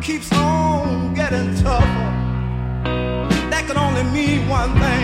keeps on getting tougher. That can only mean one thing.